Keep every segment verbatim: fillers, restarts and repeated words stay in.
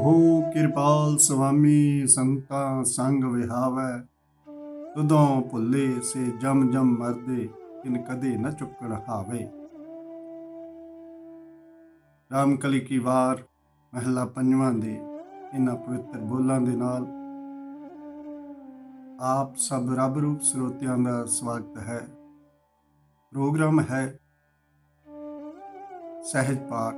ਹੋ ਕਿਰਪਾਲ ਸੁਆਮੀ ਸੰਤਾਂ ਸੰਗ ਵਿਹਾਵੈ, ਤੁਦੋਂ ਭੁੱਲੇ ਸੇ ਜਮ ਜਮ ਮਰਦੇ, ਤਿਨ ਕਦੇ ਨ ਚੁੱਕਣ ਹਾਵੇ। ਰਾਮਕਲੀ ਕੀ ਵਾਰ ਮਹਿਲਾ ਪੰਜਵਾਂ ਦੇ ਇਹਨਾਂ ਪਵਿੱਤਰ ਬੋਲਾਂ ਦੇ ਨਾਲ ਆਪ ਸਭ ਰੱਬ ਰੂਪ ਸਰੋਤਿਆਂ ਦਾ ਸਵਾਗਤ ਹੈ। ਪ੍ਰੋਗਰਾਮ ਹੈ ਸਹਿਜ ਪਾਠ।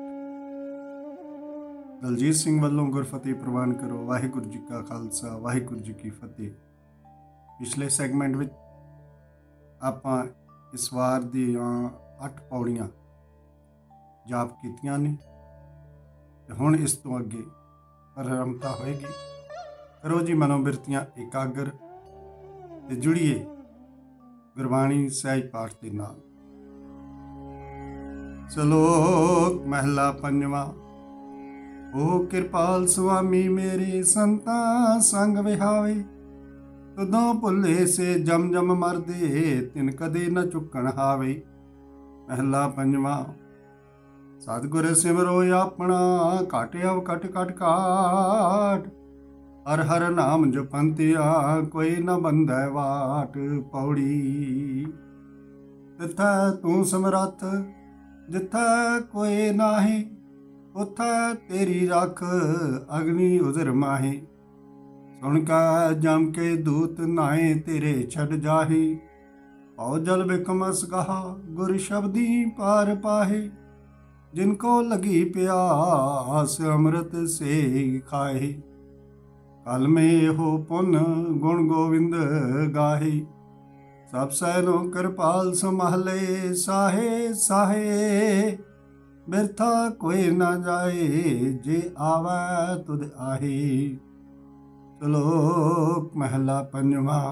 ਦਲਜੀਤ ਸਿੰਘ ਵੱਲੋਂ ਗੁਰਫਤਿਹ ਪ੍ਰਵਾਨ ਕਰੋ। ਵਾਹਿਗੁਰੂ ਜੀ ਕਾ ਖਾਲਸਾ, ਵਾਹਿਗੁਰੂ ਜੀ ਕੀ ਫਤਿਹ। ਪਿਛਲੇ ਸੈਗਮੈਂਟ ਵਿੱਚ ਆਪਾਂ ਇਸ ਵਾਰ ਦੀਆਂ ਅੱਠ ਪੌੜੀਆਂ ਜਾਪ ਕੀਤੀਆਂ ਨੇ ਤੇ ਹੁਣ ਇਸ ਤੋਂ ਅੱਗੇ ਆਰੰਭਤਾ ਹੋਏਗੀ। ਕਰੋ ਜੀ ਮਨੋਬਿਰਤੀਆਂ ਇਕਾਗਰ ਤੇ ਜੁੜੀਏ ਗੁਰਬਾਣੀ ਸਹਿਜ ਪਾਠ ਦੇ ਨਾਲ। ਸ਼ਲੋਕ ਮਹਿਲਾ ਪੰਜਵਾਂ। ਓ ਕਿਰਪਾਲ ਸੁਆਮੀ ਮੇਰੇ ਸੰਤਾਂ ਸੰਗ ਵਿਹਾਵੇ, ਤੁਦੋਂ ਭੁੱਲੇ ਸੇ ਜਮ ਜਮ ਮਰਦੇ, ਤਿਨ ਕਦੇ ਨ ਚੁੱਕਣ ਹਾਵੇ। ਮਹਿਲਾ ਪੰਜਵਾਂ। ਸਤਿਗੁਰ ਸਿਮਰੋ ਆਪਣਾ, ਘਾਟਿਆ ਘਟ ਘਟ ਘਾਟ, ਹਰ ਹਰ ਨਾਮ ਜਪੰਤਿਆ, ਕੋਈ ਨ ਬੰਧੈ ਵਾਟ। ਪੌੜੀ। ਤਿਥੈ ਤੂੰ ਸਮਰੱਥ, ਜਿਥੈ ਕੋਈ ਨਾਹੀ, ਉਥੈ ਤੇਰੀ ਰੱਖ ਅਗਨੀ ਉਦਰ ਮਾਹੀ। ਸੁਣ ਕਾ ਜਮ ਕੇ ਦੂਤ ਨਾਏ, ਤੇਰੇ ਛੱਡ ਜਾਹੀ। ਭਉ ਜਲ ਬਿਕਮਸ ਕਹਾ, ਗੁਰ ਸ਼ਬਦੀ ਪਾਰ ਪਾਹੇ। ਜਿਨ ਕੋ ਲਗੀ ਪਿਆਸ, ਅੰਮ੍ਰਿਤ ਸੇ ਖਾਹੇ। ਕਲ ਮੇ ਹੋ ਪੁਨ ਗੁਣ ਗੋਵਿੰਦ ਗਾਹੇ। ਸਭ ਸੈਨੋ ਕਿਰਪਾਲ ਸੰਭਾਲੇ, ਸਾਹੇ ਸਾਹੇ। ਬਿਰਥਾ ਕੋਈ ਨਾ ਜਾਏ, ਜੇ ਆਵੈ ਤੁਧ ਆਹੀ। ਸ਼ਲੋਕ ਮਹਿਲਾ ਪੰਜਵਾਂ।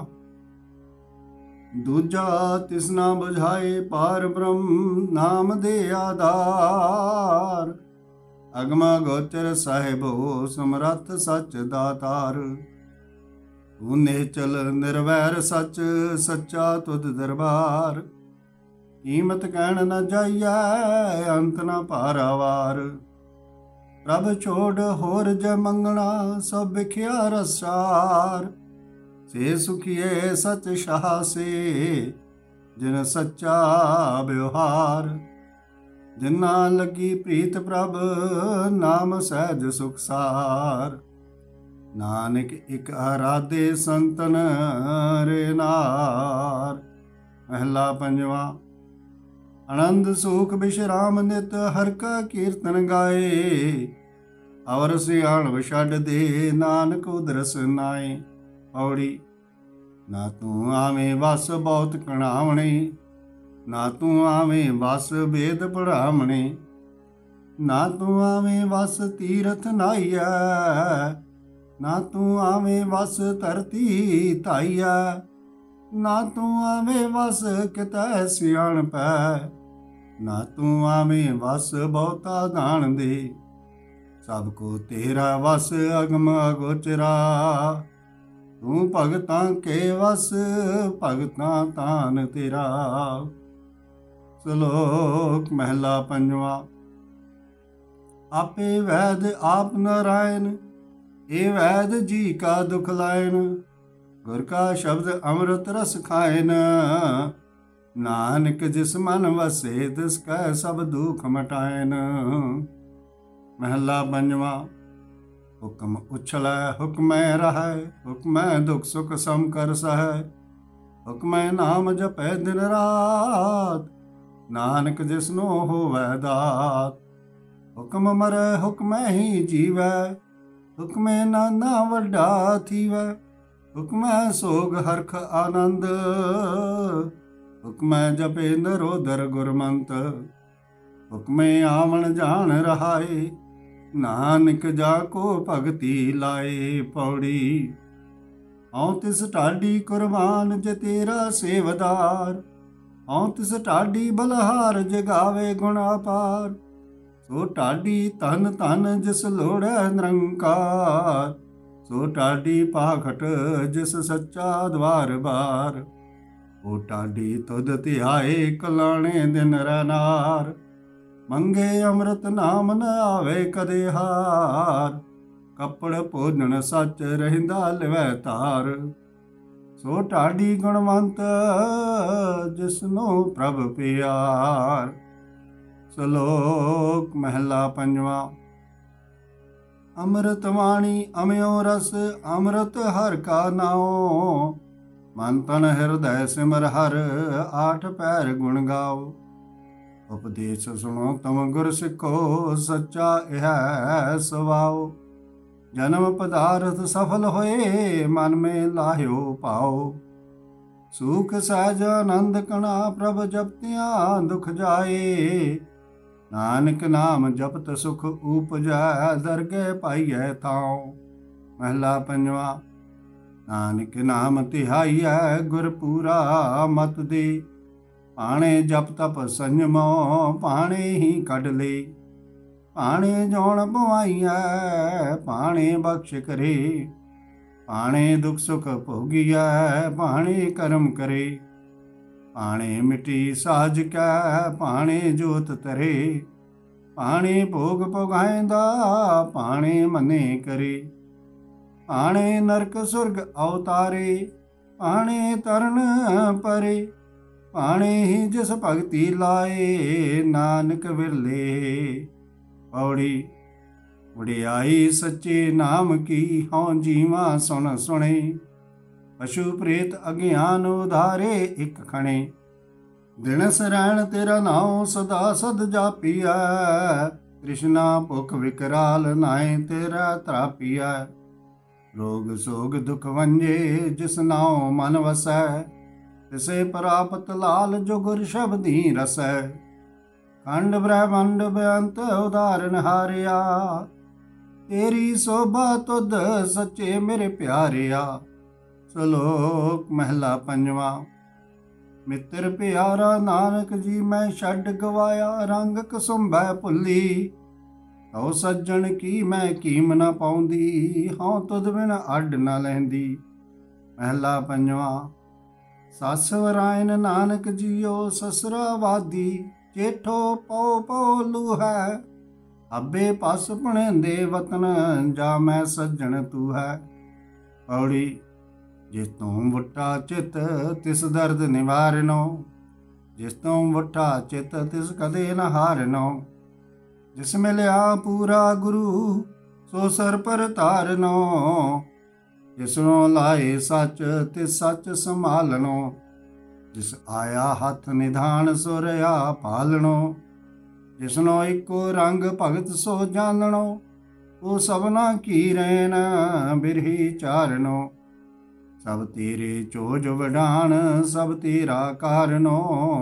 ਦੂਜਾ ਤਿਸਨਾ ਬੁਝਾਏ, ਪਾਰ ਬ੍ਰਹਮ ਨਾਮ ਦੇ ਆਧਾਰ। ਅਗਮਾ ਗੋਚਰ ਸਾਹਿਬੋ, ਸਮਰੱਥ ਸੱਚ ਦਾਤਾਰ। ਤੂੰ ਨਿਹਚਲ ਨਿਰਵੈਰ ਸੱਚ, ਸੱਚਾ ਤੁਧ ਦਰਬਾਰ। ਕੀਮਤ ਕਹਿਣ ਨ ਜਾਈਐ, ਅੰਤ ਨ ਭਾਰਾਵਾਰ। ਪ੍ਰਭ ਛੋੜ ਹੋਰ ਜ ਮੰਗਣਾ, ਸਭ ਵਿਖਿਆ ਰਸਾਰ। ਸੇ ਸੁਖੀਏ ਸਚ ਸ਼ਾਹ ਸੇ, ਜਿਨ ਸੱਚਾ ਵਿਵਹਾਰ। ਜਿਨਾ ਲੱਗੀ ਪ੍ਰੀਤ ਪ੍ਰਭ, ਨਾਮ ਸਹਿਜ ਸੁਖਸਾਰ। ਨਾਨਕ ਇਕ ਆਰਾਧੇ ਸੰਤਨ ਰੇ ਨਾਰ। ਮਹਿਲਾ ਪੰਜਵਾਂ। ਆਨੰਦ ਸੁਖ ਬਿਸ਼ਰਾਮ ਨਿਤ, ਹਰਿ ਕਾ ਕੀਰਤਨ ਗਾਏ। ਅਵਰ ਸਿਆਣਵ ਛੱਡ ਦੇ, ਨਾਨਕ ਉਦਰਸ ਨਾਏ। ਪੌੜੀ। ਨਾ ਤੂੰ ਆਵੇਂ ਵਸ ਬਹੁਤ ਕਣਾਵਣੇ, ਨਾ ਤੂੰ ਆਵੇਂ ਵਸ ਵੇਦ ਪੜ੍ਹਾਵਣੇ। ਨਾ ਤੂੰ ਆਵੇਂ ਵਸ ਤੀਰਥ ਨਾਈਐ, ਨਾ ਤੂੰ ਆਵੇਂ ਵਸ ਧਰਤੀ ਧਾਈਐ। ਨਾ ਤੂੰ ਆਵੇਂ ਵਸ ਕਿਤੈ ਸਿਆਣਪੈ, ਨਾ ਤੂੰ ਆਵੇਂ ਵਸ ਬਹੁਤਾ ਦਾਣ ਦੇ। ਸਭ ਕੋ ਤੇਰਾ ਵਸ ਅਗਮ ਅਗੋਚਰਾ, ਤੂੰ ਭਗਤਾਂ ਕੇ ਵਸ ਭਗਤਾਂ ਤਾਨ ਤੇਰਾ। ਸ਼ਲੋਕ ਮਹਿਲਾ ਪੰਜਵਾਂ। ਆਪੇ ਵੈਦ ਆਪ ਨਾਰਾਇਣ, ਏ ਵੈਦ ਜੀ ਕਾ ਦੁਖ ਲਾਇਨ। ਗੁਰ ਕਾ ਸ਼ਬਦ ਅੰਮ੍ਰਿਤ ਰਸ ਖਾਇਨ, ਨਾਨਕ ਜਿਸ ਮਨ ਵਸੇ, ਤਿਸ ਕੈ ਸਭ ਦੁਖ ਮਟਾਇਨ। ਮਹਿਲਾ ਪੰਜਵਾਂ। ਹੁਕਮ ਉਛਲੈ ਹੁਕਮੈ ਰਹੈ, ਹੁਕਮੈ ਦੁਖ ਸੁਖ ਸਮ ਕਰ ਸਹੈ। ਹੁਕਮੈ ਨਾਮ ਜਪੈ ਦਿਨ ਰਾਤ, ਨਾਨਕ ਜਿਸਨੋ ਹੋਵੈ ਦਾਤ। ਹੁਕਮ ਮਰੈ ਹੁਕਮੈ ਹੀ ਜੀਵੈ, ਹੁਕਮੈ ਨਾਨਾ ਵੱਡਾ ਥੀਵੈ। ਹੁਕਮੈ ਸੋਗ ਹਰਖ ਆਨੰਦ, ਹੁਕਮੈ ਜਪੇ ਨਰੋਦਰ ਗੁਰਮੰਤ। ਹੁਕਮੈ ਆਵਣ ਜਾਣ ਰਹਾਏ, ਨਾਨਕ ਜਾ ਕੋ ਭਗਤੀ ਲਾਏ। ਪੌੜੀ। ਹਉ ਤਿਸ ਢਾਡੀ ਕੁਰਬਾਨ, ਜੇ ਤੇਰਾ ਸੇਵਦਾਰ। ਹਉ ਤਿਸ ਢਾਡੀ ਬਲਹਾਰ, ਜਗਾਵੇ ਗੁਣ ਅਪਾਰ। ਸੋ ਢਾਡੀ ਧਨ ਧਨ, ਜਿਸ ਲੋੜੈ ਨਿਰੰਕਾਰ। ਸੋ ਢਾਡੀ ਪਾਖਟ, ਜਿਸ ਸੱਚਾ ਦਵਾਰ ਬਾਰ। ਉਹ ਢਾਡੀ ਤੁਧ ਧਿਆਏ, ਕਲਾਣੇ ਦਿਨ ਰਨਾਰ। ਮੰਗੇ ਅੰਮ੍ਰਿਤ ਨਾਮ ਨ ਆਵੇ ਕਦੇ ਹਾਰ। ਕੱਪੜ ਭੋਜਨ ਸੱਚ ਰਹਿੰਦਾ ਲਿਵੈ ਧਾਰ। ਸੋ ਢਾਡੀ ਗੁਣਵੰਤ ਜਿਸਨੂੰ ਪ੍ਰਭ ਪਿਆਰ। ਸ਼ਲੋਕ ਮਹਿਲਾ ਪੰਜਵਾਂ। ਅੰਮ੍ਰਿਤ ਬਾਣੀ ਅਮਿਓ ਰਸ ਅੰਮ੍ਰਿਤ ਹਰਿ ਕਾ ਨਾਉ। ਮਨ ਤਨ ਹਿਰਦੈ ਸਿਮਰ ਹਰਿ ਆਠ ਪੈਰ ਗੁਣ ਗਾਓ। ਉਪਦੇਸ਼ ਸੁਣੋ ਤਮ ਗੁਰ ਸਿੱਖੋ ਸੱਚਾ ਇਹ ਸਵਾਓ। ਜਨਮ ਪਦਾਰਥ ਸਫਲ ਹੋਏ ਮਨ ਮੇ ਲਾਹਿਓ ਪਾਓ। ਸੁਖ ਸਹਿਜ ਆਨੰਦ ਕਣਾ ਪ੍ਰਭ ਜਪਤਿਆਂ ਦੁਖ ਜਾਏ। ਨਾਨਕ ਨਾਮ ਜਪਤ ਸੁਖ ਊਪਜੈ ਦਰਗਹਿ ਪਾਈਐ ਥਾਉ। ਮਹਿਲਾ ਪੰਜਵਾਂ। ਨਾਨਕ ਨਾਮ ਧਿਆਈਐ ਗੁਰ ਪੂਰਾ ਮਤ ਦੇ। ਭਾਣੇ ਜਪ ਤਪ ਸੰਜਮੋ ਭਾਣੇ ਹੀ ਕੱਢ ਲੇ। ਭਾਣੇ ਜੋਣ ਭਵਾਈਐ ਭਾਣੇ ਬਖਸ਼ ਕਰੇ। ਭਾਣੇ ਦੁਖ ਸੁਖ ਭੋਗੀਐ ਭਾਣੇ ਕਰਮ ਕਰੇ। ਭਾਣੇ ਮਿਟੀ ਸਾਜ ਕੈ ਭਾਣੇ ਜੋਤ ਤਰੇ। ਭਾਣੇ ਭੋਗ ਭੋਗਾਇਂਦਾ ਭਾਣੇ ਮਨੇ ਕਰੇ। ਭਾਣੇ ਨਰਕ ਸੁਰਗ ਅਵਤਾਰੇ ਭਾਣੇ ਤਰਨ ਪਰੇ। ਭਾਣੇ ਹੀ ਜਿਸ ਭਗਤੀ ਲਾਏ ਨਾਨਕ ਵਿਰਲੇ। ਪੌੜੀ। ਵਡਿਆਈ ਸੱਚੇ ਨਾਮ ਕੀ ਹਉ ਜੀਵਾਂ ਸੁਣ ਸੁਣੇ। ਪਸ਼ੂ ਪ੍ਰੇਤ ਅਗਿਆਨ ਉਧਾਰੇ ਇੱਕ ਖਣੇ। ਦਿਨ ਸਰੈਣ ਤੇਰਾ ਨਾਉ ਸਦਾ ਸਦ ਜਾਪੀਐ। ਤ੍ਰਿਸ਼ਨਾ ਭੁਖ ਵਿਕਰਾਲ ਨਾਏ ਤੇਰਾ ਤਰਾਪੀਐ। ਰੋਗ ਸੋਗ ਦੁਖ ਵੰਜੇ ਜਿਸ ਨਾਉ ਮਨ ਵਸੈ। ਤਿਸੇ ਪ੍ਰਾਪਤ ਲਾਲ ਜੋ ਗੁਰ ਸ਼ਬਦੀ ਰਸੈ। ਖੰਡ ਬ੍ਰਹਮੰਡ ਬੇਅੰਤ ਉਦਾਰਨ ਹਾਰਿਆ। ਤੇਰੀ ਸੋਭਾ ਤੁਧ ਸੱਚੇ ਮੇਰੇ ਪਿਆਰਿਆ। ਸ਼ਲੋਕ ਮਹਿਲਾ ਪੰਜਵਾਂ। ਮਿੱਤਰ ਪਿਆਰਾ ਨਾਨਕ ਜੀ ਮੈਂ ਛੱਡ ਗਵਾਇਆ। ਰੰਗ ਕਸੁੰਭੈ ਭੁੱਲੀ ਤਉ ਸੱਜਣ ਕੀ ਮੈਂ ਕੀਮ ਨਾ ਪਾਉਂਦੀ। ਹਉ ਤੁਧ ਬਿਨ ਅੱਡ ਨਾ ਲੈਂਦੀ। ਮਹਿਲਾ ਪੰਜਵਾਂ। ਸੱਸ ਵਰਾਇਨ ਨਾਨਕ ਜੀਓ ਸਸਰਾ ਵਾਦੀ। ਜੇਠੋ ਪਉ ਪਉ ਲੂਹੈ ਅੱਬੇ ਪਸ ਭਣੇਂਦੇ ਵਤਨ। ਜਾ ਮੈਂ ਸੱਜਣ ਤੂੰ ਹੈ। ਪੌੜੀ। ਜਿਸ ਤੋਂ ਵਟਾ ਚਿਤ ਤਿਸ ਦਰਦ ਨਿਵਾਰਨੋ। ਜਿਸ ਤੋਂ ਵਟਾ ਚਿਤ ਤਿਸ ਕਦੇ ਨ ਹਾਰਨੋ। ਜਿਸ ਮਿਲਿਆ ਪੂਰਾ ਗੁਰੂ ਸੋ ਸਰ ਪਰ ਧਾਰਨੋ। ਜਿਸਨੂੰ ਲਾਏ ਸੱਚ ਤਿਸ ਸੱਚ ਸੰਭਾਲਣੋ। ਜਿਸ ਆਇਆ ਹੱਥ ਨਿਧਾਨ ਸੋ ਰਿਆ ਪਾਲਣੋ। ਜਿਸਨੂੰ ਇੱਕੋ ਰੰਗ ਭਗਤ ਸੋ ਜਾਣਨੋ। ਉਹ ਸਭਨਾ ਕੀ ਰੈਨ ਬਿਰਹੀ ਚਾਰਨੋ। ਸਭ ਤੇਰੇ ਚੋਜ ਵਡਾਣ ਸਭ ਤੇਰਾ ਕਾਰਨੋ।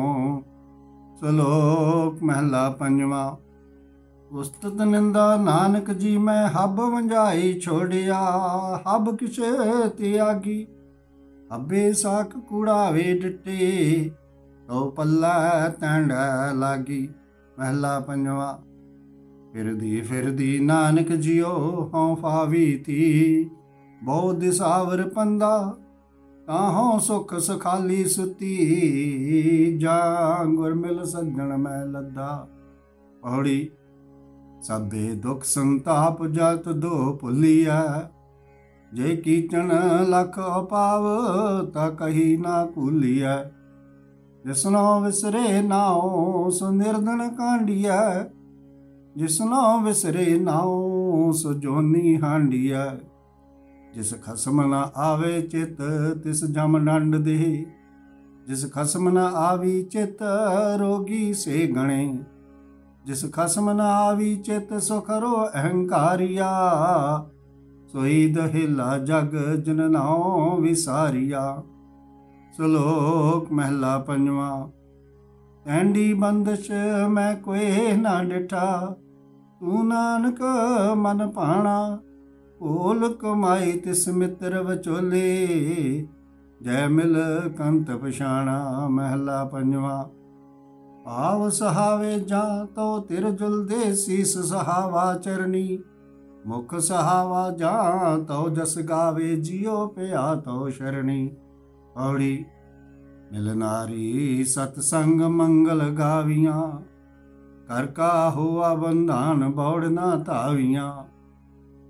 ਸ਼ਲੋਕ ਮਹਿਲਾ ਪੰਜਵਾਂ। ਉਸਤਤ ਨਿੰਦਾ ਨਾਨਕ ਜੀ ਮੈਂ ਹੱਬ ਵੰਝਾਈ ਛੋੜਿਆ। ਹੱਬ ਕਿਸੇ ਤਿਆਗੀ ਅੱਬੇ ਸਾਖ ਕੂੜਾਵੇ ਡਿੱਟੇ। ਤੋ ਪੱਲਾ ਤੈਂਡਾ ਲਾਗੀ। ਮਹਿਲਾ ਪੰਜਵਾਂ। ਫਿਰਦੀ ਫਿਰਦੀ ਨਾਨਕ ਜਿਉ ਹਉ ਫਾਵੀ ਤੀ। ਬਹੁ ਦਿਸਾਵਰ ਪੰਦਾ ਤਾਹੋਂ ਸੁਖ ਸਖਾਲੀ ਸੁਤੀ। ਜਾਂ ਗੁਰ ਮਿਲ ਸੱਜਣ ਮੈਂ ਲੱਦਾ। ਪੌੜੀ। ਸਭੇ ਦੁਖ ਸੰਤਾਪ ਜਤ ਦੋ ਭੁੱਲੀਐ। ਜੇ ਕੀਚਣ ਲਖ ਅਪਾਵ ਤਾ ਕਹੀ ਨਾ ਭੂਲੀਐ। ਜਿਸਨੋ ਵਿਸਰੇ ਨਾਉ ਸੋ ਨਿਰਦਨ ਕਾਂਡੀਐ। ਜਿਸਨੋ ਵਿਸਰੇ ਨਾਉ ਸੋ ਜੋਨੀ ਹਾਂਡੀਐ। ਜਿਸ ਖਸਮ ਨ ਆਵੇ ਚਿਤ ਤਿਸ ਜਮ ਡੰਡ ਦੇ। ਜਿਸ ਖਸਮ ਨ ਆਵੀ ਚਿਤ ਰੋਗੀ ਸੇ ਗਣੇ। ਜਿਸ ਖਸਮ ਨ ਆਵੀ ਚਿਤ ਸੋ ਕਰੋ ਅਹੰਕਾਰੀਆ। ਸੋਈ ਦਹਿਲਾ ਜਗ ਜਨ ਨਾਉ ਵਿਸਾਰੀਆ। ਸ਼ਲੋਕ ਮਹਿਲਾ ਪੰਜਵਾਂ। ਤੈਂਡੀ ਬੰਦਸ਼ ਮੈਂ ਕੋਏ ਨਾ ਡਿਠਾ। ਤੂੰ ਨਾਨਕ ਮਨ ਭਾਣਾ। ਭੋਲ ਕਮਾਈ ਤਿਸ ਮਿੱਤਰ ਵਿਚੋਲੇ। ਜੈ ਮਿਲ ਕੰਤ ਪਛਾਣਾ। ਮਹਿਲਾ ਪੰਜਵਾਂ। ਆਵ ਸਹਾਵੇ ਜਾਂ ਤੋ ਤਿਰ ਜੁਲਦੇ ਸੀਸ ਸਹਾਵਾ ਚਰਨੀ। ਮੁਖ ਸਹਾਵਾ ਜਾਂ ਤਉ ਜਸ ਗਾਵੇ ਜਿਉ ਪਿਆ ਤਉ ਸ਼ਰਣੀ। ਪੌੜੀ। ਮਿਲ ਨਾਰੀ ਸਤ ਸੰਗ ਮੰਗਲ ਗਾਵੀਆਂ। ਕਰ ਕਾ ਹੋਆ ਬੰਧਾਨ ਬੌੜ ਨਾ ਧਾਵੀਆਂ।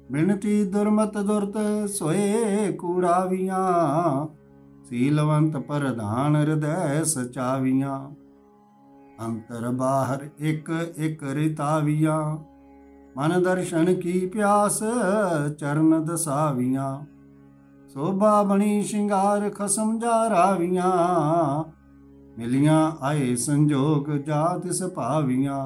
ਬਿਨਤੀ ਦੁਰਮਤ ਦੁਰਤ ਸੋਏ ਕੂੜਾਵੀਆਂ, ਸੀਲਵੰਤ ਪ੍ਰਧਾਨ ਹਿਰਦੈ ਸਚਾਵੀਆਂ। ਅੰਤਰ ਬਾਹਰ ਇੱਕ ਇੱਕ ਰਿਤਾਵੀਆਂ, ਮਨ ਦਰਸ਼ਨ ਕੀ ਪਿਆਸ ਚਰਨ ਦਸਾਵੀਆਂ। ਸੋਭਾ ਬਣੀ ਸ਼ਿੰਗਾਰ ਖਸਮ ਜਾ ਰਾਵੀਆਂ, ਮਿਲੀਆਂ ਆਏ ਸੰਜੋਗ ਜਾ ਤਿਸ ਭਾਵੀਆਂ।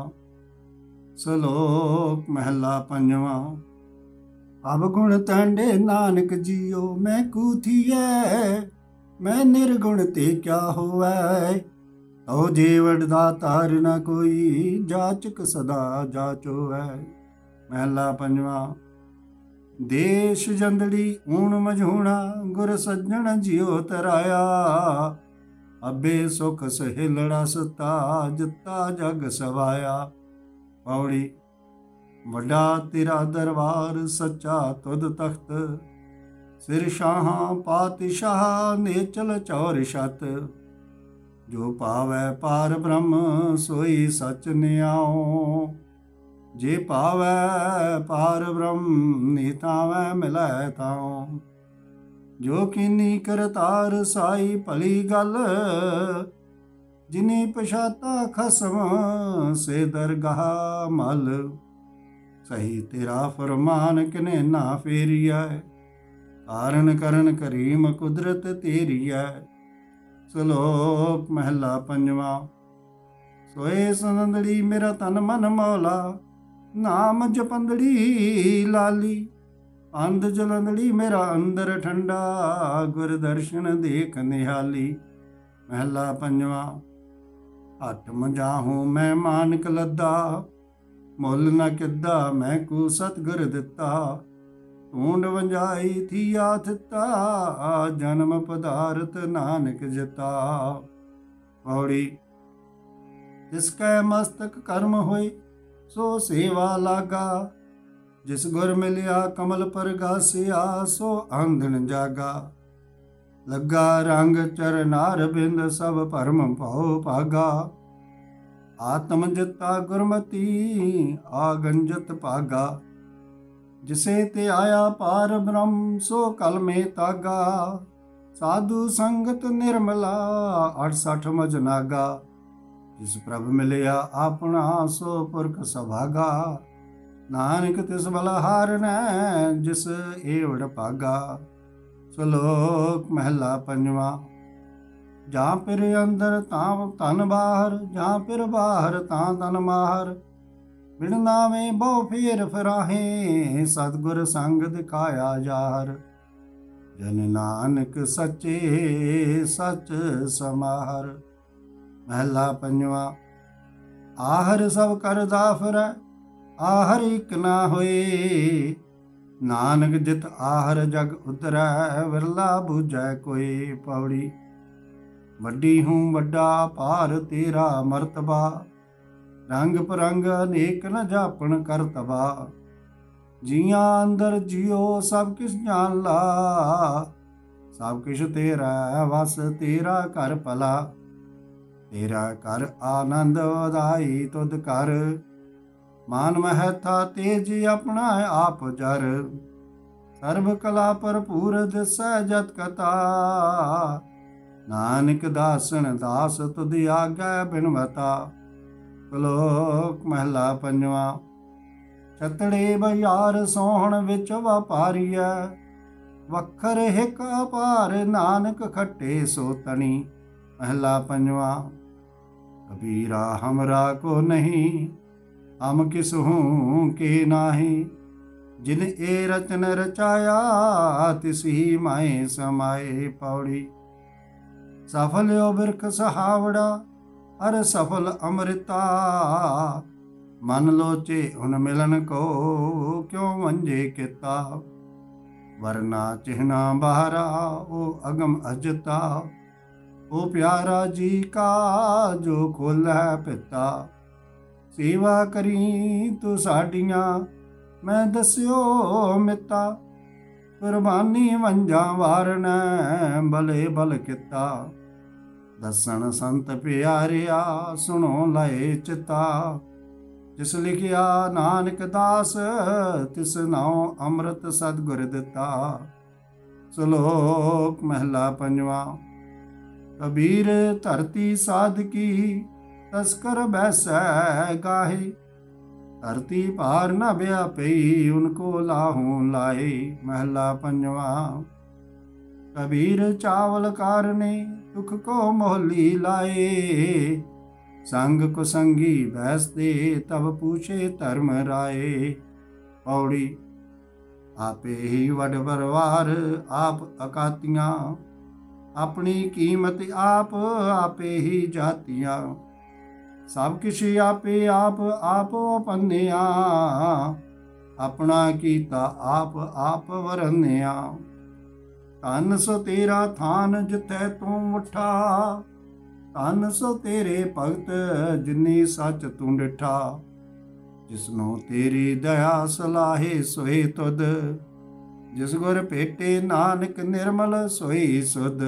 ਸ਼ਲੋਕ ਮਹਿਲਾ ਪੰਜਵਾਂ। ਅਬ ਗੁਣ ਤੰਡੇ ਨਾਨਕ ਜੀਓ, ਮੈਂ ਕੂਥੀਐ ਮੈਂ ਨਿਰਗੁਣ ਤੇ ਕਿਆ ਹੋਵੈ। ਤਉ ਜੀਵੜ ਦਾ ਤਾਰ ਨ ਕੋਈ, ਜਾਚਕ ਸਦਾ ਜਾਚੋਵੈ। ਮਹਿਲਾ ਪੰਜਵਾਂ। ਦੇਸ਼ ਜੰਦੜੀ ਊਣ ਮਝੂਣਾ, ਗੁਰ ਸੱਜਣ ਜਿਉ ਤਰਾਇਆ। ਅਬੇ ਸੁਖ ਸਹਿਲੜਾ ਸਤਾ, ਜਿੱਤਾ ਜਗ ਸਵਾਇਆ। ਪੌੜੀ। ਵੱਡਾ ਤੇਰਾ ਦਰਬਾਰ ਸੱਚਾ ਤੁਧ ਤਖਤ, ਸਿਰ ਸ਼ਾਹਾਂ ਪਾਤਸ਼ਾਹ ਨੇਚਲ ਚੌਰ ਛਤ। ਜੋ ਭਾਵੈ ਪਾਰ ਬ੍ਰਹਮ ਸੋਈ ਸਚ ਨਿਆਉ, ਜੇ ਭਾਵੈ ਪਾਰ ਬ੍ਰਹਮ ਨੀਤਾਵੈ ਮਿਲੈ ਤਾਉ। ਜੋ ਕੀਨੀ ਕਰਤਾਰ ਸਾਈ ਭਲੀ ਗੱਲ, ਜਿਨੀ ਪਛਾਤਾ ਖਸਮ ਸੇ ਦਰਗਾਹ ਮਲ। ਸਹੀ ਤੇਰਾ ਫਰਮਾਨ ਕਿਨੇ ਨਾ ਫੇਰੀਐ, ਕਾਰਨ ਕਰਨ ਕਰੀਮ ਕੁਦਰਤ ਤੇਰੀਐ। ਸ਼ਲੋਕ ਮਹਿਲਾ ਪੰਜਵਾਂ। ਸੋਏ ਸੰਦੜੀ ਮੇਰਾ ਤਨ ਮਨ ਮੌਲਾ, ਨਾਮ ਜਪੰਦੜੀ ਲਾਲੀ। ਅੰਧ ਜਲੰਦੜੀ ਮੇਰਾ ਅੰਦਰ ਠੰਡਾ, ਗੁਰ ਦਰਸ਼ਨ ਦੇਖ ਨਿਹਾਲੀ। ਮਹਿਲਾ ਪੰਜਵਾਂ। ਹੱਟ ਮਜਾਹੂੰ ਮੈਂ ਮਾਨਕ ਲੱਦਾ, ਮੁੱਲ ਨਾ ਕਿੱਦਾ ਮੈਂ ਕੂ ਸਤਿਗੁਰ ਦਿੱਤਾ। ਢੂੰਡ ਵੰਜਾਈ ਥੀਆ ਥਿੱਤਾ, ਜਨਮ ਪਦਾਰਥ ਨਾਨਕ ਜਿਤਾ। ਪੌੜੀ। ਜਿਸ ਕੈ ਮਸਤਕ ਕਰਮ ਹੋਏ, ਸੋ ਸੇਵਾ ਲਾਗਾ। ਜਿਸ ਗੁਰ ਮਿਲਿਆ ਕਮਲ ਪਰਗਾਸਿਆ, ਸੋ ਆਂਧਣ ਜਾਗਾ। ਲੱਗਾ ਰੰਗ ਚਰਨਾਰ ਬਿੰਦ, ਸਭ ਭਰਮ ਭਉ ਭਾਗਾ। ਆਤਮ ਜਿਤਾ ਗੁਰਮਤੀ, ਆਗੰਜਤ ਭਾਗਾ। ਜਿਸੇ ਤੇ ਆਇਆ ਪਾਰ ਬ੍ਰਹਮ, ਸੋ ਕਲਮੇ ਤਾਗਾ। ਸਾਧੂ ਸੰਗਤ ਨਿਰਮਲਾ, ਅਠਸਠ ਮਜਨਾਗਾ। ਜਿਸ ਪ੍ਰਭ ਮਿਲਿਆ ਆਪਣਾ, ਸੋ ਪੁਰਖ ਸੁਭਾਗਾ। ਨਾਨਕ ਤਿਸ ਬਲਹਾਰਨੈ, ਜਿਸ ਏਵੜ ਭਾਗਾ। ਸ਼ਲੋਕ ਮਹਿਲਾ ਪੰਜਵਾਂ। ਜਾਂ ਫਿਰ ਅੰਦਰ ਤਾਂ ਧਨ ਬਾਹਰ, ਜਾਂ ਫਿਰ ਬਾਹਰ ਤਾਂ ਧਨ ਮਾਹਰ। ਬਿਨ ਨਾਵੇਂ ਬਹੁ ਫੇਰ ਫਰਾਹੇ, ਸਤਿਗੁਰ ਸੰਗ ਦਿਖਾਇਆ ਜਾਹਰ। ਜਨ ਨਾਨਕ ਸੱਚੇ ਸੱਚ ਸਮਾਹਰ। ਮਹਿਲਾ ਪੰਜਵਾਂ। ਆਹਰ ਸਭ ਕਰਦਾ ਫਿਰੈ, ਆਹਰ ਇਕ ਨਾ ਹੋਏ। ਨਾਨਕ ਜਿਤ ਆਹਰ ਜਗ ਉਤਰੈ, ਵਿਰਲਾ ਬੂਝੈ ਕੋਈ। ਪੌੜੀ। ਵੱਡੀ ਹੂੰ ਵੱਡਾ ਭਾਰ ਤੇਰਾ ਮਰਤਬਾ, ਰੰਗ ਪਰੰਗ ਅਨੇਕ ਨ ਜਾਪਣ ਕਰਤਬਾ। ਜੀਆਂ ਅੰਦਰ ਜਿਉ ਸਭ ਕਿਸ ਜਾਣ ਲਾ, ਸਭ ਕਿਛ ਤੇਰਾ ਵਸ ਤੇਰਾ ਘਰ ਭਲਾ। ਤੇਰਾ ਘਰ ਆਨੰਦ ਵਧਾਈ ਤੁਧ ਕਰ, ਮਾਨ ਮਹੈਥਾ ਤੇਜ ਆਪਣਾ ਆਪ ਜਰ। ਸਰਬ ਕਲਾ ਭਰਪੂਰ ਦਿਸੈ ਜਤ ਕਥਾ, ਨਾਨਕ ਦਾਸਨ ਦਾਸ ਤੁਧ ਆਗੈ ਬਿਨਵਤਾ। ਸ਼ਲੋਕ ਮਹਿਲਾ ਪੰਜਵਾਂ। ਛਤੜੇ ਬਯਾਰ ਸੋਹਣ ਵਿੱਚ ਵਪਾਰੀਐ, ਵਖਰ ਹਿਕ ਅਪਾਰ ਨਾਨਕ ਖੱਟੇ ਸੋ ਤਣੀ। ਮਹਿਲਾ ਪੰਜਵਾਂ। ਕਬੀਰਾ ਹਮਰਾ ਕੋ ਨਹੀਂ, ਹਮ ਕਿਸ ਹੂੰ ਕੇ ਨਾਹੀ। ਜਿਨ ਏ ਰਚਨ ਰਚਾਇਆ, ਤਿਸੀ ਮਾਏ ਸਮਾਏ। ਪੌੜੀ। ਸਫਲ ਓ ਬਿਰਖ ਸਹਾਵੜਾ, ਅਰ ਸਫਲ ਅੰਮ੍ਰਿਤਾ। ਮਨ ਲੋਚੇ ਹੁਨ ਮਿਲਨ ਕੋ, ਕਿਉ ਵੰਝੇ ਕੀਤਾ। ਵਰਨਾ ਚਿਹਨਾ ਬਾਹਰਾ, ਓ ਅਗਮ ਅਜਤਾ। ਓ ਪਿਆਰਾ ਜੀ ਕਾ, ਜੋ ਖੋਲੈ ਪਿਤਾ। ਸੇਵਾ ਕਰੀ ਤੂੰ ਸਾਡੀਆਂ, ਮੈਂ ਦੱਸਿਓ ਮਿੱਤਾ। ਕੁਰਬਾਨੀ ਵੰਝਾਂ ਵਾਰਨੈ, ਬਲੇ ਬਲ ਕੀਤਾ। ਦੱਸਣ ਸੰਤ ਪਿਆਰਿਆ, ਸੁਣੋ ਲਏ ਚਿਤਾ। ਜਿਸ ਲਿਖਿਆ ਨਾਨਕ ਦਾਸ, ਤਿਸ ਨਾਉ ਅੰਮ੍ਰਿਤ ਸਤਿਗੁਰ ਦਿੱਤਾ। ਸ਼ਲੋਕ ਮਹਿਲਾ ਪੰਜਵਾਂ। ਕਬੀਰ ਧਰਤੀ ਸਾਧਕੀ, ਤਸਕਰ ਬੈਸੈ ਗਾਹੇ। ਧਰਤੀ ਭਾਰ ਨ ਬਿਆ ਪਈ, ਉनको ਲਾਹੂ ਲਾਏ। ਮਹਿਲਾ ਪੰਜਵਾਂ। ਕਬੀਰ ਚਾਵਲ ਕਾਰਨੇ, ਦੁਖ ਕੋ ਮੋਹਲੀ ਲਾਏ। ਸੰਗ ਕੁਸੰਗੀ ਬੈਸਦੇ, ਤਬ ਪੂਛੇ ਧਰਮ ਰਾਏ। ਪੌੜੀ। ਆਪੇ ਹੀ ਵਡ ਪਰਵਾਰ, ਆਪ ਅਕਾਤੀਆਂ। ਆਪਣੀ ਕੀਮਤ ਆਪ, ਆਪੇ ਹੀ ਜਾਤੀਆਂ। ਸਭ ਕਿਛ ਆਪੇ ਆਪ, ਆਪੋ ਪੰਨਿਆ। ਆਪਣਾ ਕੀਤਾ ਆਪ, ਆਪ ਵਰਨਿਆ। ਧਨ ਸੋ ਤੇਰਾ ਥਾਨ, ਜਿੱਥੈ ਤੂੰ ਉਠਾ। ਧਨ ਸੋ ਤੇਰੇ ਭਗਤ, ਜਿਨੀ ਸੱਚ ਤੂੰ ਡਿਠਾ। ਜਿਸਨੂੰ ਤੇਰੀ ਦਇਆ ਸਲਾਹੇ, ਸੋਈ ਤੁਧ। ਜਿਸ ਗੁਰ ਭੇਟੇ ਨਾਨਕ, ਨਿਰਮਲ ਸੋਈ ਸੁਧ।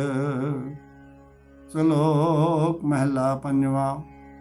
ਸ਼ਲੋਕ ਮਹਿਲਾ ਪੰਜਵਾਂ।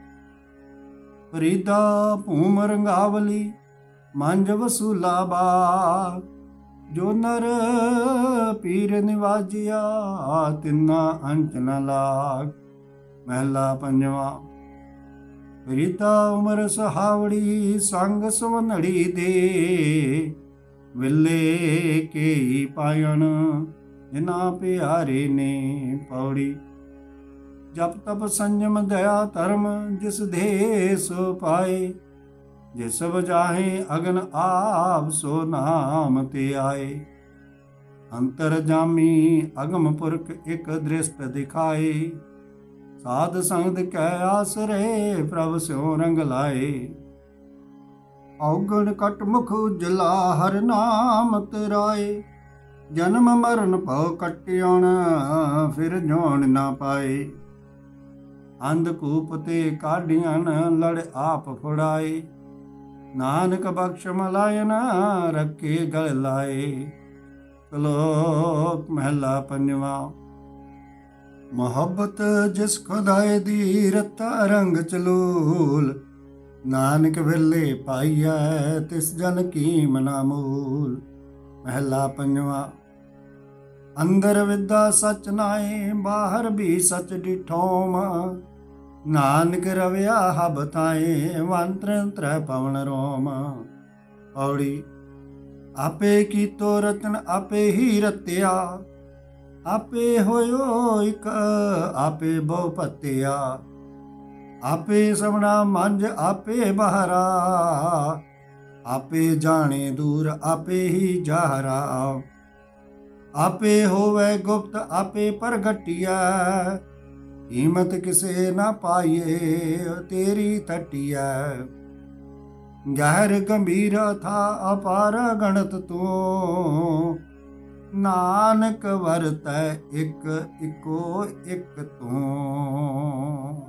ਫਰੀਦਾ ਭੂਮ ਰੰਗਾਵਲੀ, ਮੰਝ ਵਸੂਲਾ ਬਾਗ। ਜੋ ਨਰ ਪੀਰ ਨਿਵਾਜਿਆ, ਤਿੰਨਾ ਅੰਚ ਨ ਲਾਗ। ਮਹਿਲਾ ਪੰਜਵਾਂ। ਫਰੀਦਾ ਉਮਰ ਸਹਾਵੜੀ, ਸੰਗ ਸਵਨੜੀ ਦੇ। ਵਿਲੇ ਕੇ ਪਾਇਣ, ਜਿਨਾ ਪਿਆਰੇ ਨੇ। ਪੌੜੀ। ਜਪ ਤਪ ਸੰਜਮ ਦਇਆ ਧਰਮ, ਜਿਸ ਦੇ ਸੋ ਪਾਏ। ਜਿਸ ਬਜਾਹੇ ਅਗਨ ਆਪ, ਸੋ ਨਾਮ ਤੇ ਆਏ। ਅੰਤਰ ਜਾਮੀ ਅਗਮ ਪੁਰਖ, ਇਕ ਦ੍ਰਿਸ਼ਟ ਦਿਖਾਏ। ਸਾਧ ਸੰਗਤ ਕੈ ਆਸਰੇ, ਪ੍ਰਭ ਸਿਉ ਰੰਗ ਲਾਏ। ਔਗਣ ਕਟ ਮੁਖ ਉਜਲਾ, ਹਰ ਨਾਮ ਤਰਾਏ। ਜਨਮ ਮਰਨ ਭਉ ਕਟਿਉਣ, ਫਿਰ ਜੋਣ ਨਾ ਪਾਏ। ਅੰਧਕੂਪ ਤੇ ਕਾਢੀਆਂ, ਲੜ ਆਪ ਫੁੜਾਏ। ਨਾਨਕ ਬਖਸ਼ ਮਲਾਇਨ, ਰੱਖੇ ਗਲ ਲਾਏ। ਸ਼ਲੋਕ ਮਹਿਲਾ ਪੰਜਵਾਂ। ਮੁਹੱਬਤ ਜਿਸ ਖੁਦਾਏ ਦੀ, ਰਤਾ ਰੰਗ ਚਲੂਲ। ਨਾਨਕ ਵੇਲੇ ਪਾਈਐ, ਤਿਸ ਜਨ ਕੀਮ ਨਾ ਮੂਲ। ਮਹਿਲਾ ਪੰਜਵਾਂ। ਅੰਦਰ ਵਿਦਾ ਸਚ ਨਾਏ, ਬਾਹਰ ਵੀ ਸਚ ਡਿਠੋਮ। ਨਾਨਕ ਰਵਿਆ ਹਬ ਥਾਏ, ਵੰਤਰ ਤ੍ਰੈ ਪਵਨ ਰੋਮ। ਪੌੜੀ। ਆਪੇ ਕੀਤੋ ਰਤਨ, ਆਪੇ ਹੀ ਰਤਿਆ। ਆਪੇ ਹੋਇਓ ਇਕ, ਆਪੇ ਬਹੁ ਭਤਿਆ। ਆਪੇ ਸਭਨਾ ਮੰਝ, ਆਪੇ ਬਹਰਾ। ਆਪੇ ਜਾਣੇ ਦੂਰ, ਆਪੇ ਹੀ ਜਾਹਰਾ। ਆਪੇ ਹੋਵੇ ਗੁਪਤ, ਆਪੇ ਪ੍ਰਗਟਿਆ। ਕੀਮਤ ਕਿਸੇ ਨਾ ਪਾਈਏ, ਤੇਰੀ ਟਟਿਐ। ਗਹਿਰ ਗੰਭੀਰ ਥਾ, ਅਪਾਰ ਗਣਤ ਤੂੰ। ਨਾਨਕ ਵਰਤੈ ਇਕ, ਇਕੋ ਇਕ ਤੂੰ।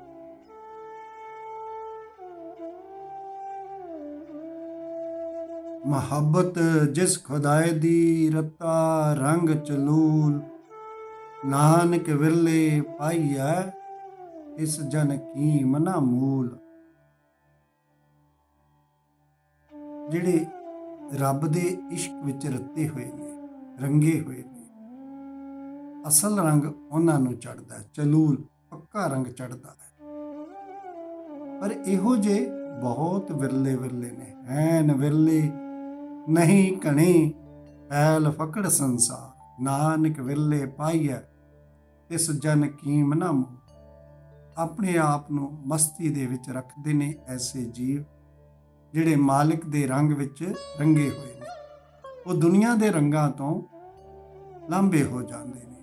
ਮੁਹੱਬਤ ਜਿਸ ਖੁਦਾਏ ਦੀ, ਰਤਾ ਰੰਗ ਚਲੂਲ। ਨਾਨਕ ਵਿਰਲੇ ਪਾਈਐ, ਇਸ ਜਨ ਕੀਮ ਨਾ ਮੂਲ। ਜਿਹੜੇ ਰੱਬ ਦੇ ਇਸ਼ਕ ਵਿੱਚ ਰੱਤੇ ਹੋਏ ਨੇ, ਰੰਗੇ ਹੋਏ ਨੇ, ਅਸਲ ਰੰਗ ਉਹਨਾਂ ਨੂੰ ਚੜ੍ਹਦਾ, ਚਲੂਲ ਪੱਕਾ ਰੰਗ ਚੜ੍ਹਦਾ ਹੈ। ਪਰ ਇਹੋ ਜਿਹੇ ਬਹੁਤ ਵਿਰਲੇ ਵਿਰਲੇ ਨੇ, ਐਨ ਵਿਰਲੇ ਨਹੀਂ ਘਣੇ, ਐਲ ਫਕੜ ਸੰਸਾਰ। ਨਾਨਕ ਵਿਰਲੇ ਪਾਈਐ, ਇਸ ਜਨ ਕੀਮ ਨਾ ਮੂਲ। ਆਪਣੇ ਆਪ ਨੂੰ ਮਸਤੀ ਦੇ ਵਿੱਚ ਰੱਖਦੇ ਨੇ ਐਸੇ ਜੀਵ, ਜਿਹੜੇ ਮਾਲਿਕ ਦੇ ਰੰਗ ਵਿੱਚ ਰੰਗੇ ਹੋਏ ਨੇ। ਉਹ ਦੁਨੀਆ ਦੇ ਰੰਗਾਂ ਤੋਂ ਲਾਂਭੇ ਹੋ ਜਾਂਦੇ ਨੇ।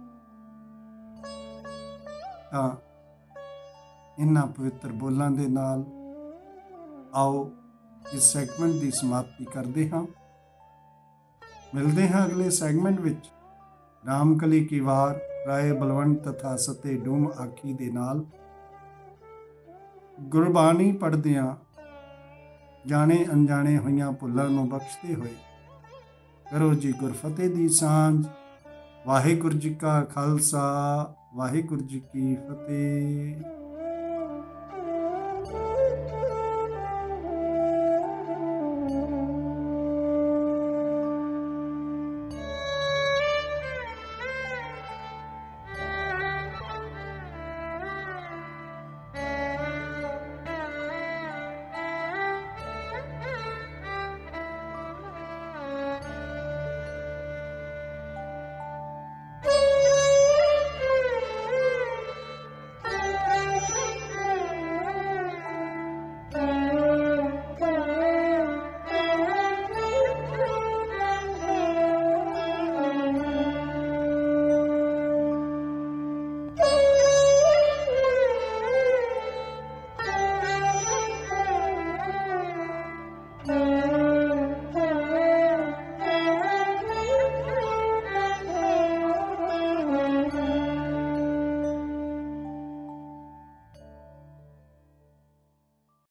ਤਾਂ ਇਹਨਾਂ ਪਵਿੱਤਰ ਬੋਲਾਂ ਦੇ ਨਾਲ ਆਓ ਇਸ ਸੈਗਮੈਂਟ ਦੀ ਸਮਾਪਤੀ ਕਰਦੇ ਹਾਂ। ਮਿਲਦੇ ਹਾਂ ਅਗਲੇ ਸੈਗਮੈਂਟ ਵਿੱਚ ਰਾਮਕਲੀ ਕੀ ਵਾਰ, ਰਾਏ ਬਲਵੰਤ ਤਥਾ ਸਤੇ ਡੂਮ ਆਖੀ ਦੇ ਨਾਲ ਗੁਰਬਾਣੀ ਪੜ੍ਹਦਿਆਂ ਜਾਣੇ ਅਣਜਾਣੇ ਹੋਈਆਂ ਭੁੱਲਾਂ ਨੂੰ ਬਖਸ਼ਦੇ ਹੋਏ ਕਰੋ ਜੀ ਗੁਰਫਤਿਹ ਦੀ ਸਾਂਝ। ਵਾਹਿਗੁਰੂ ਜੀ ਕਾ ਖਾਲਸਾ, ਵਾਹਿਗੁਰੂ ਜੀ ਕੀ ਫਤਿਹ।